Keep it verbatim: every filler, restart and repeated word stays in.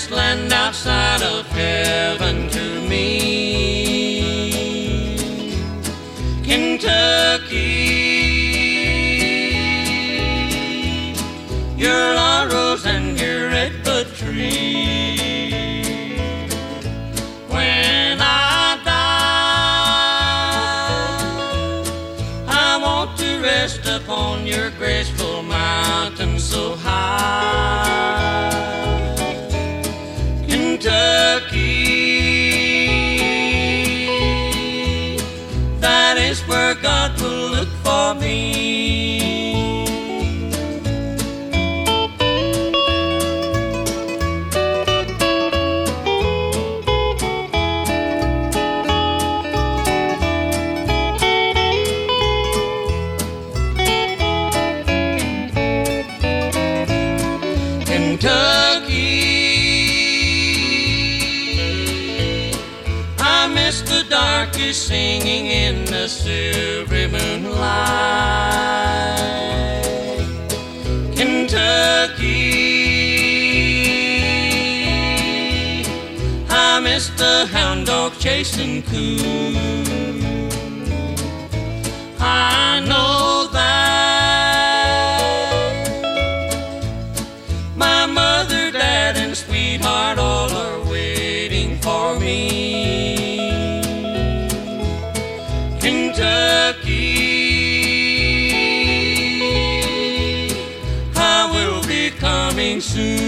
promised land outside of heaven to me. Kentucky, your laurels and your redbud tree. When I die, I want to rest upon your graceful mountain so high. Kentucky, that is where God will look for me. Kentucky, I miss the darkest singing in the silvery moonlight. Kentucky, I miss the hound dog chasing coon. I know that my mother, dad, and sweetheart all are waiting for me. Kentucky, I will be coming soon.